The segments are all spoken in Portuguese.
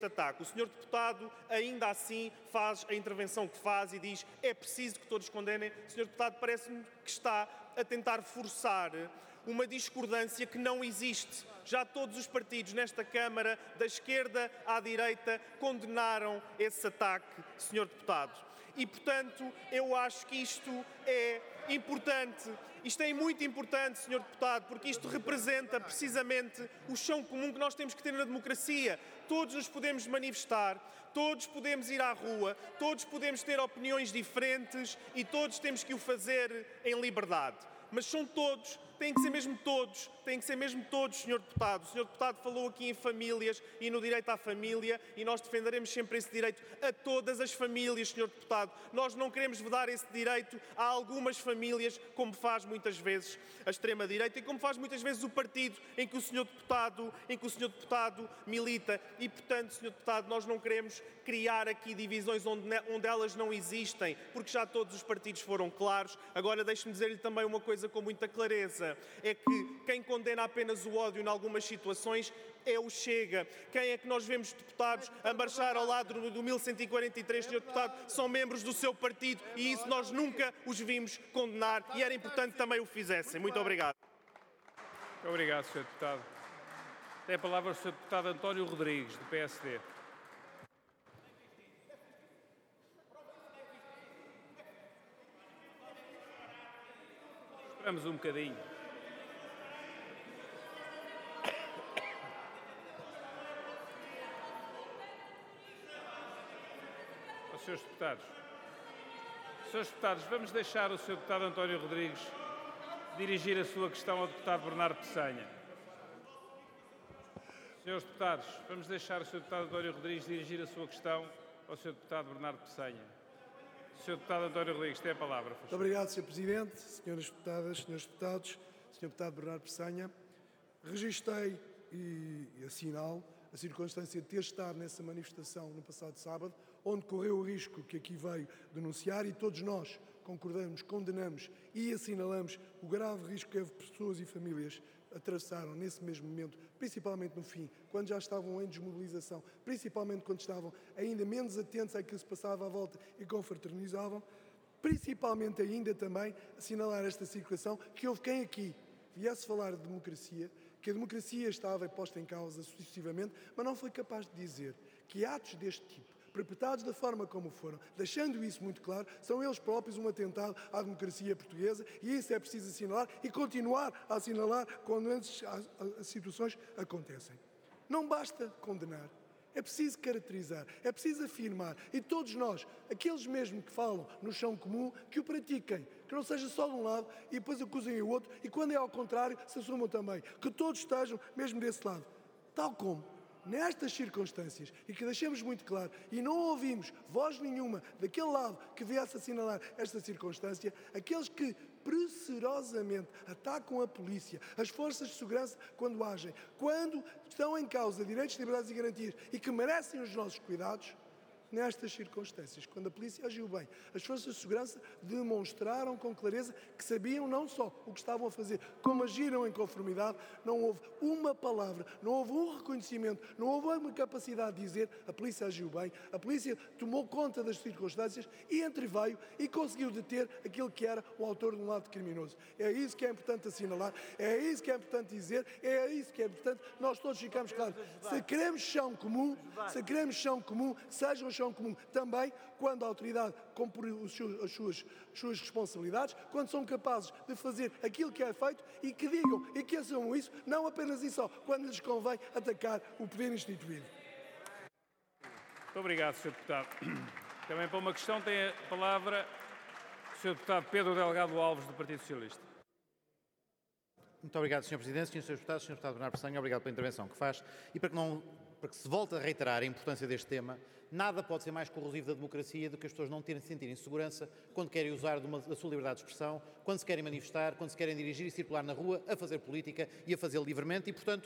ataque. O senhor deputado ainda assim faz a intervenção que faz e diz é preciso que todos condenem. O senhor deputado parece-me que está a tentar forçar uma discordância que não existe. Já todos os partidos nesta Câmara, da esquerda à direita, condenaram esse ataque, senhor deputado. E, portanto, eu acho que isto é importante. Isto é muito importante, senhor deputado, porque isto representa precisamente o chão comum que nós temos que ter na democracia. Todos nos podemos manifestar, todos podemos ir à rua, todos podemos ter opiniões diferentes e todos temos que o fazer em liberdade. Mas são todos, têm que ser mesmo todos, senhor deputado. O senhor deputado falou aqui em famílias e no direito à família e nós defenderemos sempre esse direito a todas as famílias, senhor deputado. Nós não queremos vedar esse direito a algumas famílias, como faz muitas vezes a extrema-direita e como faz muitas vezes o partido em que o senhor deputado milita. E, portanto, senhor deputado, nós não queremos criar aqui divisões onde elas não existem, porque já todos os partidos foram claros. Agora, deixe-me dizer-lhe também uma coisa com muita clareza, é que quem condena apenas o ódio em algumas situações é o Chega. Quem é que nós vemos deputados a marchar ao lado do 1143, senhor deputado, são membros do seu partido e isso nós nunca os vimos condenar e era importante que também o fizessem. Muito obrigado. Muito obrigado, senhor deputado. Tem a palavra o senhor deputado António Rodrigues, do PSD. Esperamos um bocadinho. Aos senhores deputados. Senhores deputados, vamos deixar o senhor deputado António Rodrigues dirigir a sua questão ao deputado Bernardo Pessanha. Senhores deputados, vamos deixar o senhor deputado António Rodrigues dirigir a sua questão ao senhor deputado Bernardo Pessanha. Senhor deputado António Rodrigues, tem a palavra. Muito obrigado, Sr. Presidente, senhoras deputadas, senhores deputados, Sr. deputado Bernardo Pessanha. Registrei e assinalo a circunstância de ter estado nessa manifestação no passado sábado, onde correu o risco que aqui veio denunciar e todos nós concordamos, condenamos e assinalamos o grave risco que as pessoas e famílias atravessaram nesse mesmo momento, principalmente no fim, quando já estavam em desmobilização, principalmente quando estavam ainda menos atentos àquilo que se passava à volta e confraternizavam, principalmente ainda também assinalar esta situação que houve quem aqui viesse falar de democracia, que a democracia estava posta em causa sucessivamente, mas não foi capaz de dizer que atos deste tipo, perpetrados da forma como foram, deixando isso muito claro, são eles próprios um atentado à democracia portuguesa e isso é preciso assinalar e continuar a assinalar quando as situações acontecem. Não basta condenar, é preciso caracterizar, é preciso afirmar e todos nós, aqueles mesmo que falam no chão comum, que o pratiquem, que não seja só de um lado e depois acusem o outro e quando é ao contrário se assumam também, que todos estejam mesmo desse lado, tal como nestas circunstâncias, e que deixemos muito claro, e não ouvimos voz nenhuma daquele lado que viesse assinalar esta circunstância, aqueles que pressurosamente atacam a polícia, as forças de segurança quando agem, quando estão em causa direitos, liberdades e garantias e que merecem os nossos cuidados, nestas circunstâncias, quando a polícia agiu bem, as forças de segurança demonstraram com clareza que sabiam não só o que estavam a fazer, como agiram em conformidade, não houve uma palavra, não houve um reconhecimento, não houve uma capacidade de dizer a polícia agiu bem, a polícia tomou conta das circunstâncias e entreveio e conseguiu deter aquele que era o autor de um ato criminoso. É isso que é importante assinalar, é isso que é importante dizer, é isso que é importante nós todos ficamos claros. Se queremos chão comum, sejam chão comum também quando a autoridade cumpre as suas responsabilidades, quando são capazes de fazer aquilo que é feito e que digam e que assumam isso, não apenas e só quando lhes convém atacar o poder instituído. Muito obrigado, Sr. Deputado. Também para uma questão tem a palavra o Sr. Deputado Pedro Delgado Alves, do Partido Socialista. Muito obrigado, Sr. Presidente, Srs. Deputados, Sr. Deputado Bernardo Pessanha, obrigado pela intervenção que faz e para que se volte a reiterar a importância deste tema, nada pode ser mais corrosivo da democracia do que as pessoas não sentirem segurança quando querem usar da sua liberdade de expressão, quando se querem manifestar, quando se querem dirigir e circular na rua, a fazer política e a fazer livremente e, portanto,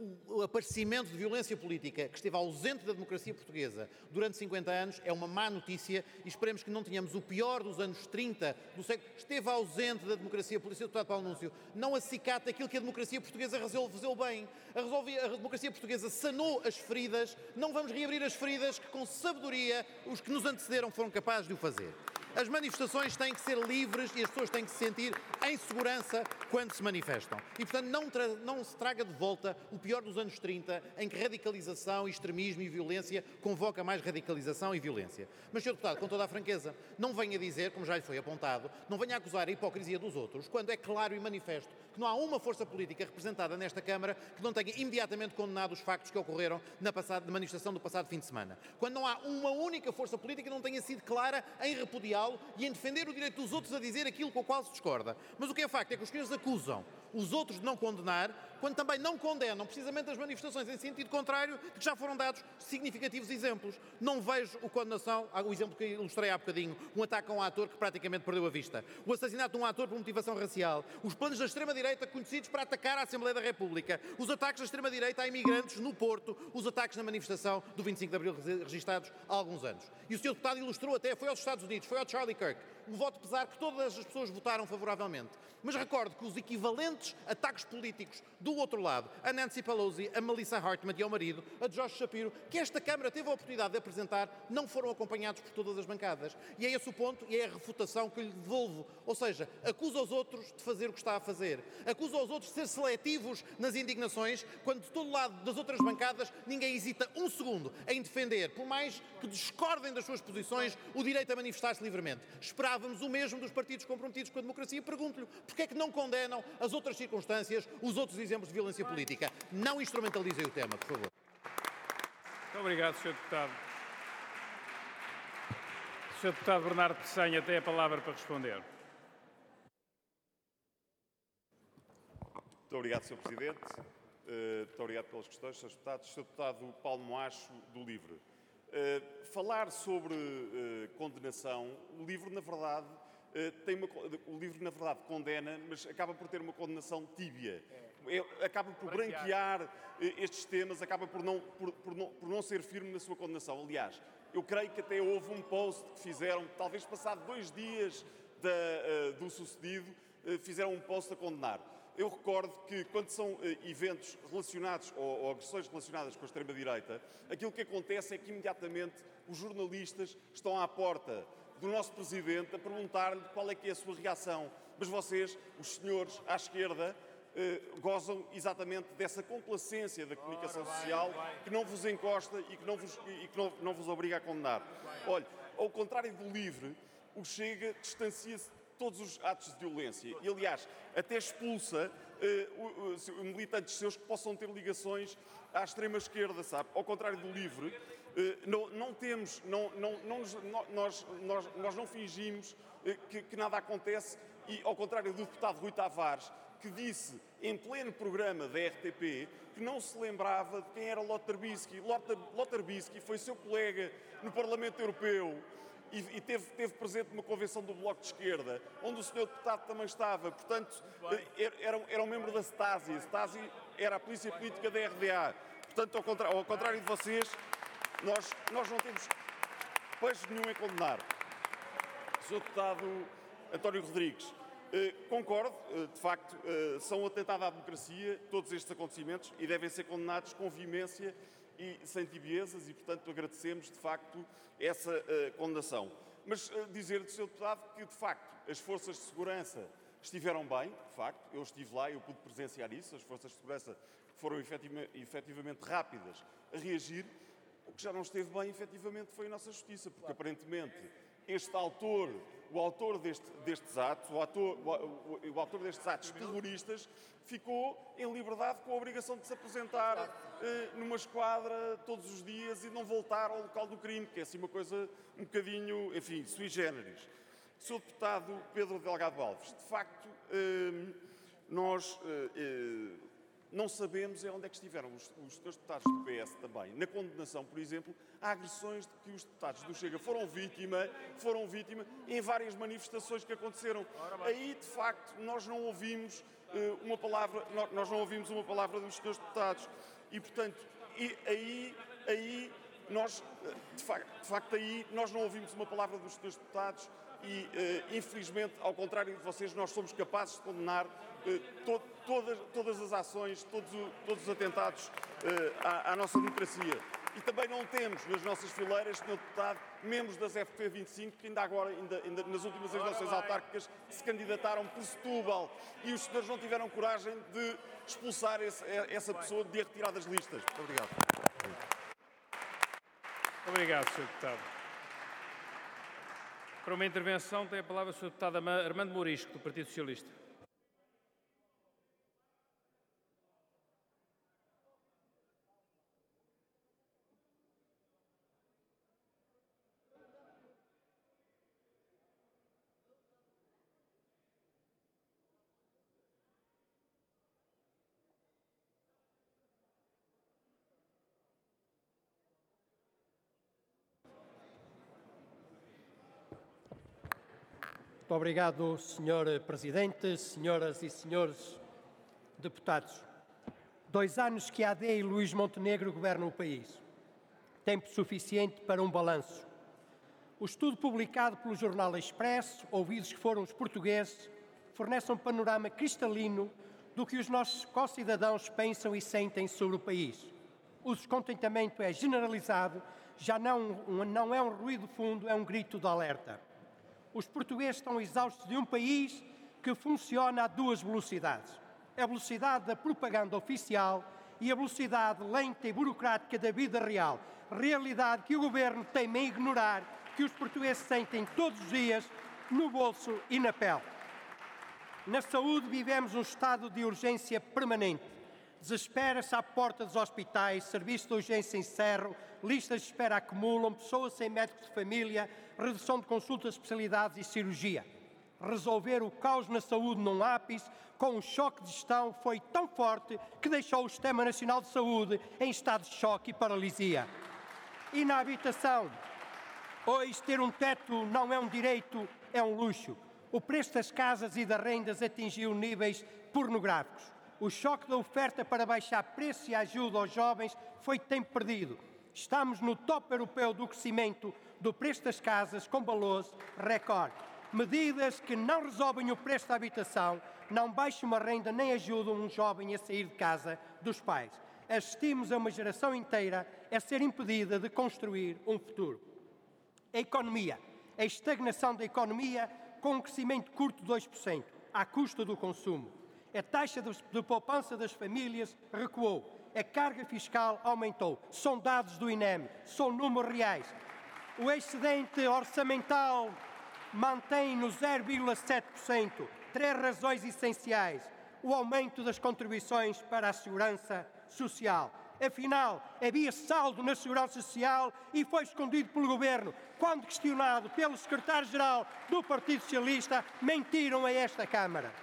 o aparecimento de violência política que esteve ausente da democracia portuguesa durante 50 anos é uma má notícia e esperemos que não tenhamos o pior dos anos 30 do século. Esteve ausente da democracia política, deputado Paulo Núncio, não acicate aquilo que a democracia portuguesa resolveu bem. A democracia portuguesa sanou as feridas, não vamos reabrir as feridas que com sabedoria os que nos antecederam foram capazes de o fazer. As manifestações têm que ser livres e as pessoas têm que se sentir em segurança quando se manifestam. E, portanto, não se traga de volta o pior dos anos 30, em que radicalização, extremismo e violência convoca mais radicalização e violência. Mas, Sr. Deputado, com toda a franqueza, não venha dizer, como já lhe foi apontado, não venha acusar a hipocrisia dos outros, quando é claro e manifesto que não há uma força política representada nesta Câmara que não tenha imediatamente condenado os factos que ocorreram na manifestação do passado fim de semana. Quando não há uma única força política que não tenha sido clara em repudiá-lo e em defender o direito dos outros a dizer aquilo com o qual se discorda. Mas o que é facto é que os senhores acusam os outros de não condenar, quando também não condenam precisamente as manifestações em sentido contrário, de que já foram dados significativos exemplos. Não vejo a condenação, o exemplo que ilustrei há bocadinho, um ataque a um ator que praticamente perdeu a vista, o assassinato de um ator por motivação racial, os planos da extrema-direita conhecidos para atacar a Assembleia da República, os ataques da extrema-direita a imigrantes no Porto, os ataques na manifestação do 25 de Abril registados há alguns anos. E o Sr. Deputado ilustrou até, foi aos Estados Unidos, foi ao Charlie Kirk, um voto pesar que todas as pessoas votaram favoravelmente. Mas recordo que os equivalentes ataques políticos do outro lado, a Nancy Pelosi, a Melissa Hartman e ao marido, a Josh Shapiro, que esta Câmara teve a oportunidade de apresentar, não foram acompanhados por todas as bancadas. E é esse o ponto e é a refutação que lhe devolvo. Ou seja, acusa os outros de fazer o que está a fazer. Acusa os outros de ser seletivos nas indignações, quando de todo lado das outras bancadas ninguém hesita um segundo em defender, por mais que discordem das suas posições, o direito a manifestar-se livremente. Esperávamos o mesmo dos partidos comprometidos com a democracia. Pergunto-lhe, porque é que não condenam as outras circunstâncias, os outros exemplos de violência política? Não instrumentalizem o tema, por favor. Muito obrigado, Sr. Deputado. O Sr. Deputado Bernardo Pessanha tem a palavra para responder. Muito obrigado, Sr. Presidente. Muito obrigado pelas questões, Sr. Deputado. Sr. Deputado Paulo Moacho, do LIVRE. Falar sobre condenação, o LIVRE, na verdade, condena, mas acaba por ter uma condenação tíbia. Acaba por branquear estes temas, acaba por não ser firme na sua condenação. Aliás, eu creio que até houve um post que fizeram, talvez passado 2 dias do sucedido, fizeram um post a condenar. Eu recordo que quando são eventos relacionados ou agressões relacionadas com a extrema-direita, aquilo que acontece é que imediatamente os jornalistas estão à porta do nosso Presidente a perguntar-lhe qual é que é a sua reação. Mas vocês, os senhores à esquerda, gozam exatamente dessa complacência da comunicação social que não vos encosta e que não vos obriga a condenar. Olha, ao contrário do LIVRE, o Chega distancia-se de todos os atos de violência e, aliás, até expulsa militantes seus que possam ter ligações à extrema-esquerda, sabe? Ao contrário do LIVRE, nós não fingimos que nada acontece e, ao contrário do deputado Rui Tavares, que disse em pleno programa da RTP que não se lembrava de quem era Lothar Bisky. Lothar Bisky foi seu colega no Parlamento Europeu e teve presente numa convenção do Bloco de Esquerda, onde o senhor deputado também estava. Portanto, era um membro da Stasi. A Stasi era a polícia política da RDA. Portanto, ao contrário de vocês, nós não temos pejo nenhum em condenar. Sr. Deputado António Rodrigues, concordo, de facto, são um atentado à democracia todos estes acontecimentos e devem ser condenados com veemência e sem tibiezas e, portanto, agradecemos, de facto, essa condenação. Mas dizer-lhe, Sr. Deputado, que, de facto, as forças de segurança estiveram bem, de facto, eu estive lá e eu pude presenciar isso, as forças de segurança foram efetivamente rápidas a reagir. O que já não esteve bem, efetivamente, foi a nossa justiça, porque, aparentemente, o autor destes atos terroristas ficou em liberdade com a obrigação de se apresentar numa esquadra todos os dias e não voltar ao local do crime, que é assim uma coisa um bocadinho, enfim, sui generis. Sr. Deputado Pedro Delgado Alves, de facto, nós não sabemos onde é que estiveram os senhores deputados do PS também, na condenação, por exemplo, a agressões de que os deputados do Chega foram vítima em várias manifestações que aconteceram. Aí, de facto, nós não ouvimos uma palavra dos senhores deputados. E, portanto, aí nós, de facto, aí nós não ouvimos uma palavra dos senhores deputados e, infelizmente, ao contrário de vocês, nós somos capazes de condenar todas as ações, todos os atentados à nossa democracia. E também não temos nas nossas fileiras, Sr. Deputado, membros das FP25 que ainda nas últimas eleições autárquicas se candidataram por Setúbal e os senhores não tiveram coragem de expulsar essa pessoa, de a retirar das listas. Muito obrigado. Obrigado, Sr. Deputado. Para uma intervenção tem a palavra o Sr. Deputado Armando Mourisco, do Partido Socialista. Muito obrigado, Sr. Presidente, senhoras e senhores deputados. 2 anos que a AD e Luís Montenegro governam o país. Tempo suficiente para um balanço. O estudo publicado pelo jornal Expresso, ouvidos que foram os portugueses, fornece um panorama cristalino do que os nossos co-cidadãos pensam e sentem sobre o país. O descontentamento é generalizado, já não é um ruído fundo, é um grito de alerta. Os portugueses estão exaustos de um país que funciona a 2 velocidades. A velocidade da propaganda oficial e a velocidade lenta e burocrática da vida real. Realidade que o Governo teima em ignorar, que os portugueses sentem todos os dias no bolso e na pele. Na saúde vivemos um estado de urgência permanente. Desespera-se à porta dos hospitais, serviços de urgência em cerro, listas de espera acumulam, pessoas sem médicos de família, redução de consultas de especialidades e cirurgia. Resolver o caos na saúde num ápice, com um choque de gestão, foi tão forte que deixou o Sistema Nacional de Saúde em estado de choque e paralisia. E na habitação, hoje ter um teto não é um direito, é um luxo. O preço das casas e das rendas atingiu níveis pornográficos. O choque da oferta para baixar preço e ajuda aos jovens foi tempo perdido. Estamos no topo europeu do crescimento do preço das casas com valores recorde. Medidas que não resolvem o preço da habitação, não baixam uma renda nem ajudam um jovem a sair de casa dos pais. Assistimos a uma geração inteira a ser impedida de construir um futuro. A economia. A estagnação da economia com um crescimento curto de 2%, à custa do consumo. A taxa de poupança das famílias recuou. A carga fiscal aumentou. São dados do INEM, são números reais. O excedente orçamental mantém no 0,7%. 3 razões essenciais. O aumento das contribuições para a segurança social. Afinal, havia saldo na segurança social e foi escondido pelo Governo. Quando questionado pelo secretário-geral do Partido Socialista, mentiram a esta Câmara.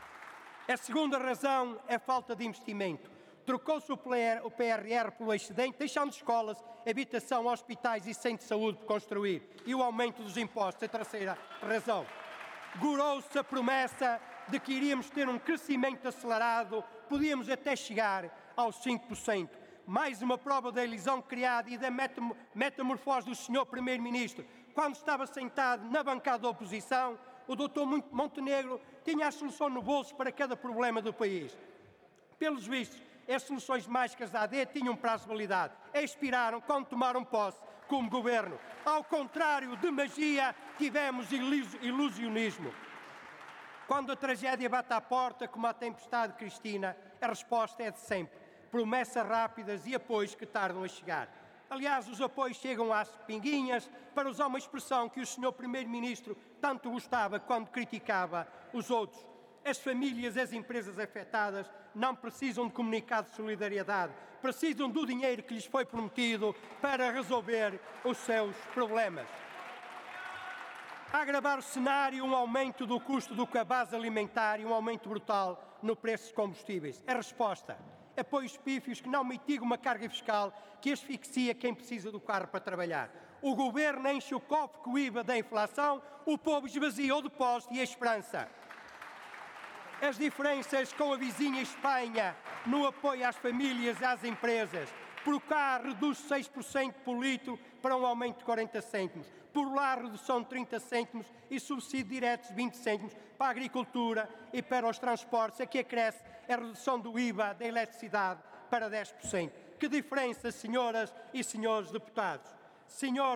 A segunda razão é a falta de investimento. Trocou-se o PRR pelo excedente, deixando escolas, habitação, hospitais e centros de saúde por construir. E o aumento dos impostos, a terceira razão. Gorou-se a promessa de que iríamos ter um crescimento acelerado, podíamos até chegar aos 5%. Mais uma prova da ilusão criada e da metamorfose do Sr. Primeiro-Ministro. Quando estava sentado na bancada da oposição, o Dr. Montenegro tinha a solução no bolso para cada problema do país. Pelos vistos, as soluções mágicas da AD tinham prazo de validade. Expiraram quando tomaram posse como governo. Ao contrário de magia, tivemos ilusionismo. Quando a tragédia bate à porta, como a tempestade Cristina, a resposta é de sempre. Promessas rápidas e apoios que tardam a chegar. Aliás, os apoios chegam às pinguinhas, para usar uma expressão que o Sr. Primeiro-Ministro tanto gostava quando criticava os outros. As famílias e as empresas afetadas não precisam de comunicado de solidariedade, precisam do dinheiro que lhes foi prometido para resolver os seus problemas. A agravar o cenário, um aumento do custo do cabaz alimentar e um aumento brutal no preço dos combustíveis. A resposta apoios pífios que não mitigam uma carga fiscal que asfixia quem precisa do carro para trabalhar. O Governo enche o cofre com o IVA da inflação, o povo esvazia o depósito e a esperança. As diferenças com a vizinha Espanha no apoio às famílias e às empresas. Por cá, reduz 6% por litro para um aumento de 40 cêntimos. Por lá, redução de 30 cêntimos e subsídio direto de 20 cêntimos para a agricultura e para os transportes. Aqui acresce a redução do IVA da eletricidade para 10%. Que diferença, senhoras e senhores deputados? Senhor